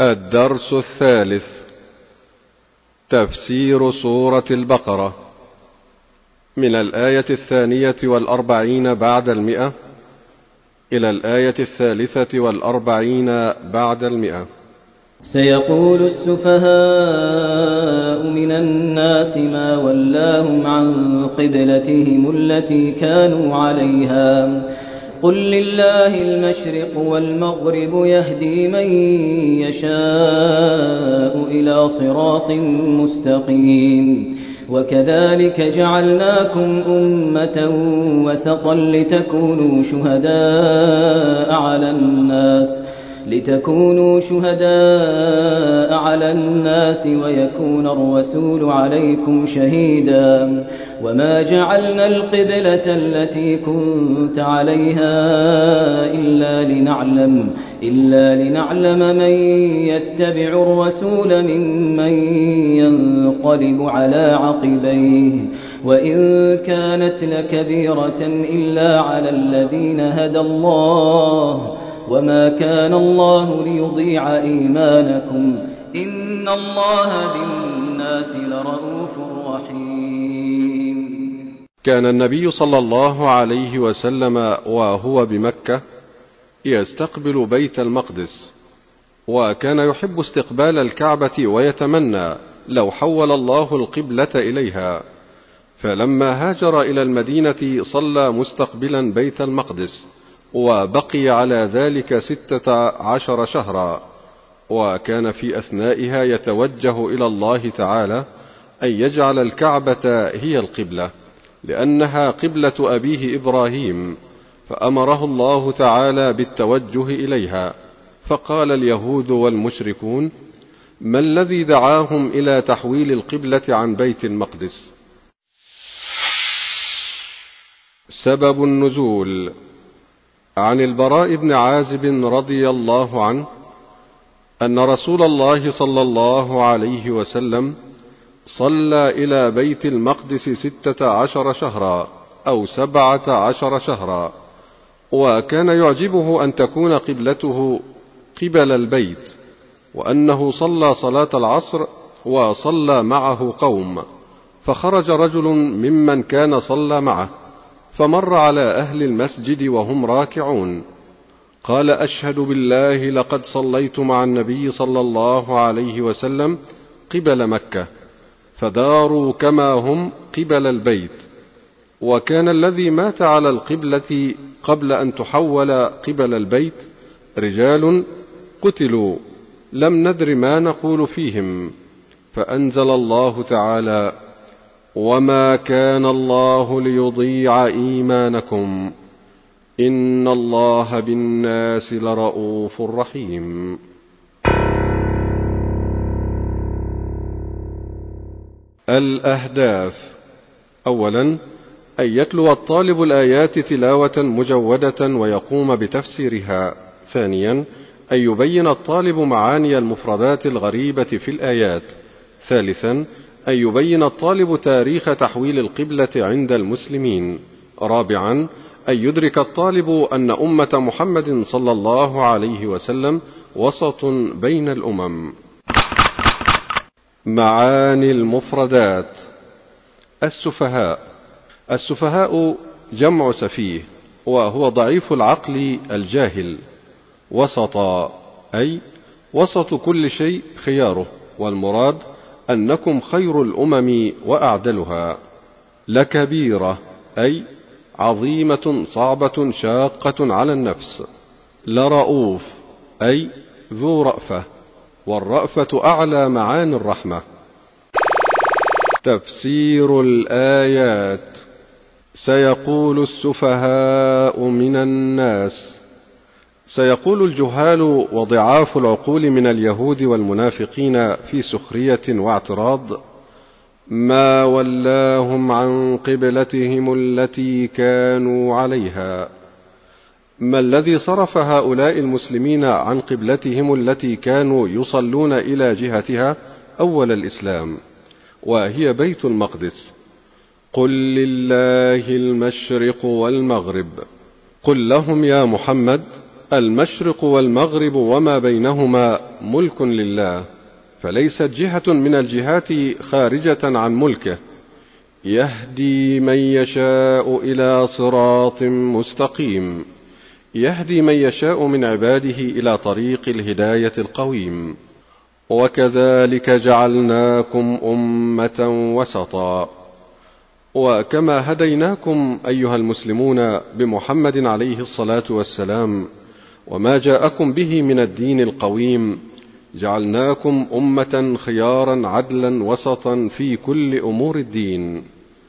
الدرس الثالث. تفسير سورة البقرة من الآية 42 بعد 100 إلى الآية 43 بعد 100. سيقول السفهاء من الناس ما ولاهم عن قبلتهم التي كانوا عليها قل لله المشرق والمغرب يهدي من يشاء إلى صراط مستقيم وكذلك جعلناكم أمة وسطا لتكونوا شهداء على الناس ويكون الرسول عليكم شهيدا وما جعلنا القبلة التي كنت عليها إلا لنعلم من يتبع الرسول ممن ينقلب على عقبيه وإن كانت لكبيرة إلا على الذين هدى الله وما كان الله ليضيع إيمانكم إن الله بالناس لرءوف رحيم. كان النبي صلى الله عليه وسلم وهو بمكة يستقبل بيت المقدس، وكان يحب استقبال الكعبة ويتمنى لو حول الله القبلة إليها، فلما هاجر إلى المدينة صلى مستقبلا بيت المقدس وبقي على ذلك 16 شهرا، وكان في أثنائها يتوجه إلى الله تعالى أن يجعل الكعبة هي القبلة لأنها قبلة أبيه إبراهيم، فأمره الله تعالى بالتوجه إليها. فقال اليهود والمشركون: ما الذي دعاهم إلى تحويل القبلة عن بيت المقدس؟ سبب النزول. عن البراء بن عازب رضي الله عنه أن رسول الله صلى الله عليه وسلم صلى إلى بيت المقدس 16 شهرا أو 17 شهرا، وكان يعجبه أن تكون قبلته قبل البيت، وأنه صلى صلاة العصر وصلى معه قوم، فخرج رجل ممن كان صلى معه فمر على أهل المسجد وهم راكعون، قال: أشهد بالله لقد صليت مع النبي صلى الله عليه وسلم قبل مكة، فداروا كما هم قبل البيت. وكان الذي مات على القبلة قبل أن تحول قبل البيت رجال قتلوا لم ندر ما نقول فيهم، فأنزل الله تعالى: وما كان الله ليضيع إيمانكم إن الله بالناس لرءوف رحيم. الأهداف. أولا، أن يتلو الطالب الآيات تلاوة مجودة ويقوم بتفسيرها. ثانيا، أن يبين الطالب معاني المفردات الغريبة في الآيات. ثالثا، أن يبين الطالب تاريخ تحويل القبلة عند المسلمين. رابعا، أن يدرك الطالب أن أمة محمد صلى الله عليه وسلم وسط بين الأمم. معاني المفردات. السفهاء جمع سفيه، وهو ضعيف العقل الجاهل. وسطا أي وسط كل شيء خياره، والمراد أنكم خير الأمم وأعدلها. لكبيرة أي عظيمة صعبة شاقة على النفس. لرؤوف أي ذو رأفة، والرأفة أعلى معاني الرحمة. تفسير الآيات. سيقول السفهاء من الناس. سيقول الجهال وضعاف العقول من اليهود والمنافقين في سخرية واعتراض: ما ولاهم عن قبلتهم التي كانوا عليها. ما الذي صرف هؤلاء المسلمين عن قبلتهم التي كانوا يصلون إلى جهتها أول الإسلام، وهي بيت المقدس؟ قل لله المشرق والمغرب. قل لهم يا محمد المشرق والمغرب وما بينهما ملك لله، فليست جهة من الجهات خارجة عن ملكه، يهدي من يشاء إلى صراط مستقيم، يهدي من يشاء من عباده إلى طريق الهداية القويم. وكذلك جعلناكم أمة وسطا. وكما هديناكم أيها المسلمون بمحمد عليه الصلاة والسلام وما جاءكم به من الدين القويم، جعلناكم أمة خيارا عدلا وسطا في كل أمور الدين،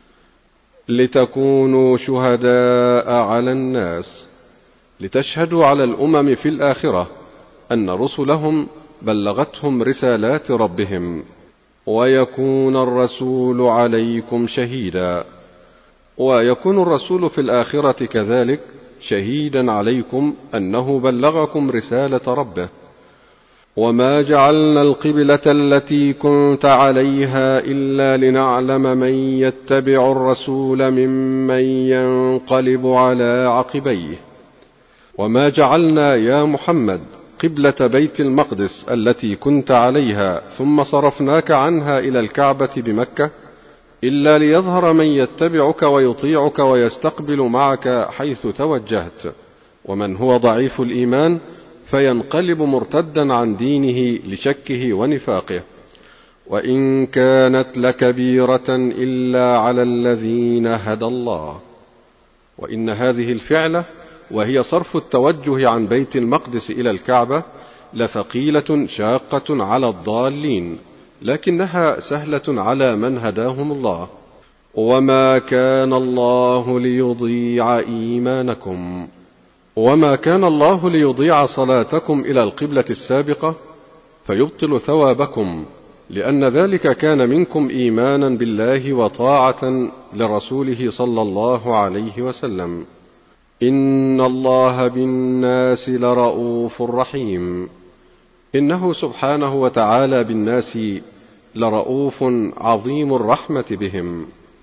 لتكونوا شهداء على الناس، لتشهدوا على الأمم في الآخرة أن رسلهم بلغتهم رسالات ربهم، ويكون الرسول عليكم شهيدا. ويكون الرسول في الآخرة كذلك شهيدا عليكم أنه بلغكم رسالة ربه. وما جعلنا القبلة التي كنت عليها إلا لنعلم من يتبع الرسول ممن ينقلب على عقبيه. وما جعلنا يا محمد قبلة بيت المقدس التي كنت عليها ثم صرفناك عنها إلى الكعبة بمكة إلا ليظهر من يتبعك ويطيعك ويستقبل معك حيث توجهت، ومن هو ضعيف الإيمان فينقلب مرتدا عن دينه لشكه ونفاقه. وإن كانت لكبيرة إلا على الذين هدى الله. وإن هذه الفعلة وهي صرف التوجه عن بيت المقدس إلى الكعبة لثقيلة شاقة على الضالين، لكنها سهلة على من هداهم الله. وما كان الله ليضيع إيمانكم، وما كان الله ليضيع صلاتكم إلى القبلة السابقة فيبطل ثوابكم، لأن ذلك كان منكم إيمانا بالله وطاعة لرسوله صلى الله عليه وسلم. إن الله بالناس لرؤوف رحيم. إنه سبحانه وتعالى بالناس لرؤوف عظيم الرحمة بهم.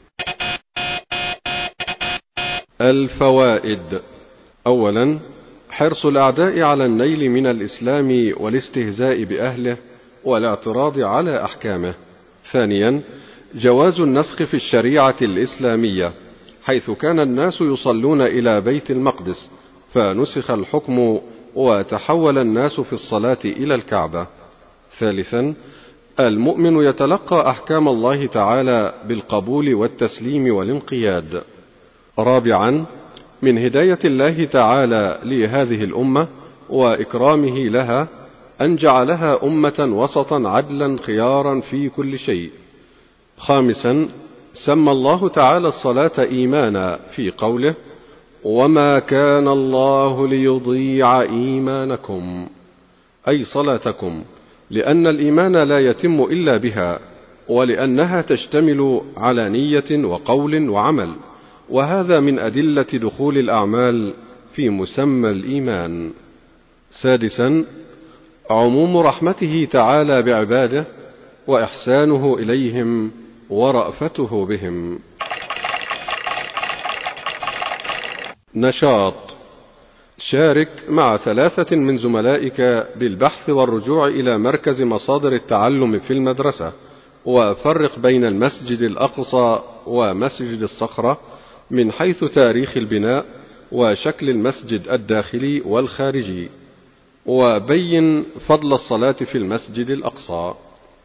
الفوائد: أولا، حرص الأعداء على النيل من الإسلام والاستهزاء بأهله والاعتراض على أحكامه. ثانيا، جواز النسخ في الشريعة الإسلامية، حيث كان الناس يصلون إلى بيت المقدس فنسخ الحكم وتحول الناس في الصلاة إلى الكعبة. ثالثا، المؤمن يتلقى أحكام الله تعالى بالقبول والتسليم والانقياد. رابعا، من هداية الله تعالى لهذه الأمة وإكرامه لها أن جعلها أمة وسطا عدلا خيارا في كل شيء. خامسا، سمى الله تعالى الصلاة إيمانا في قوله: وما كان الله ليضيع إيمانكم، أي صلاتكم، لأن الإيمان لا يتم إلا بها، ولأنها تشتمل على نية وقول وعمل، وهذا من أدلة دخول الأعمال في مسمى الإيمان. سادسا، عموم رحمته تعالى بعباده وإحسانه إليهم ورأفته بهم. نشاط: شارك مع 3 من زملائك بالبحث والرجوع إلى مركز مصادر التعلم في المدرسة، وفرق بين المسجد الأقصى ومسجد الصخرة من حيث تاريخ البناء وشكل المسجد الداخلي والخارجي، وبين فضل الصلاة في المسجد الأقصى.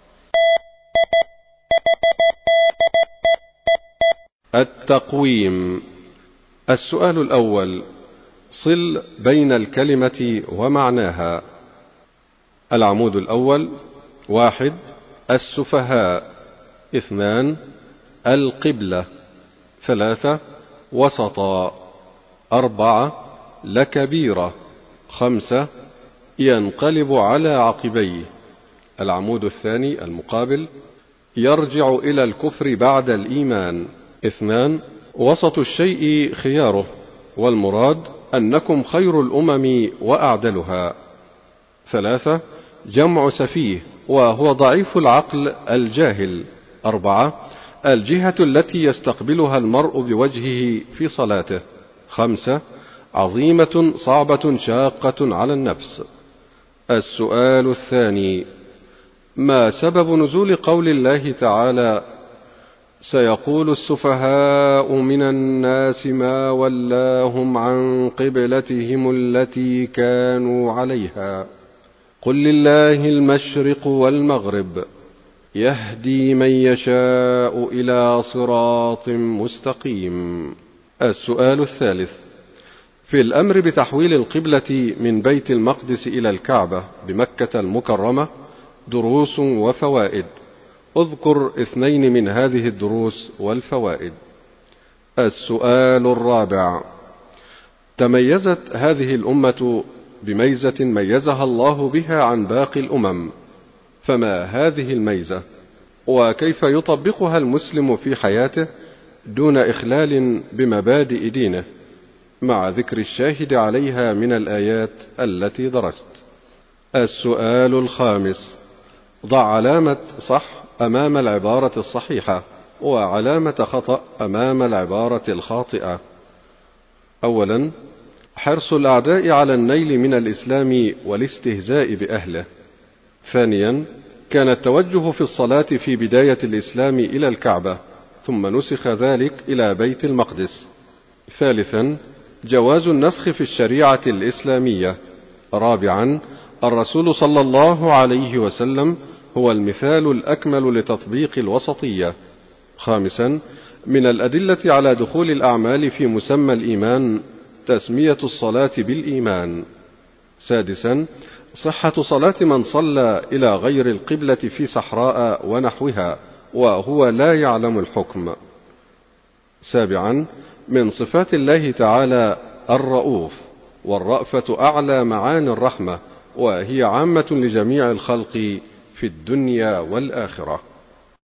التقويم. السؤال الأول: صل بين الكلمة ومعناها. العمود الأول: 1. السفهاء. 2. القبلة. 3. وسطا. 4. لكبيرة. 5. ينقلب على عقبيه. العمود الثاني المقابل: يرجع إلى الكفر بعد الإيمان. 2. وسط الشيء خياره، والمراد أنكم خير الأمم وأعدلها. 3. جمع سفيه، وهو ضعيف العقل الجاهل. 4. الجهة التي يستقبلها المرء بوجهه في صلاته. 5. عظيمة صعبة شاقة على النفس. السؤال الثاني: ما سبب نزول قول الله تعالى: سيقول السفهاء من الناس ما ولاهم عن قبلتهم التي كانوا عليها قل لله المشرق والمغرب يهدي من يشاء إلى صراط مستقيم. السؤال الثالث: في الأمر بتحويل القبلة من بيت المقدس إلى الكعبة بمكة المكرمة دروس وفوائد، اذكر 2 من هذه الدروس والفوائد. السؤال الرابع: تميزت هذه الأمة بميزة ميزها الله بها عن باقي الأمم، فما هذه الميزة؟ وكيف يطبقها المسلم في حياته دون إخلال بمبادئ دينه، مع ذكر الشاهد عليها من الآيات التي درست؟ السؤال الخامس: ضع علامة صح أمام العبارة الصحيحة وعلامة خطأ أمام العبارة الخاطئة. أولا: حرص الأعداء على النيل من الإسلام والاستهزاء بأهله. ثانيا: كان التوجه في الصلاة في بداية الإسلام إلى الكعبة، ثم نسخ ذلك إلى بيت المقدس. ثالثا: جواز النسخ في الشريعة الإسلامية. رابعا: الرسول صلى الله عليه وسلم هو المثال الأكمل لتطبيق الوسطية. خامسا: من الأدلة على دخول الأعمال في مسمى الإيمان تسمية الصلاة بالإيمان. سادسا: صحة صلاة من صلى إلى غير القبلة في صحراء ونحوها وهو لا يعلم الحكم. سابعا: من صفات الله تعالى الرؤوف، والرأفة أعلى معاني الرحمة، وهي عامة لجميع الخلق في الدنيا والآخرة.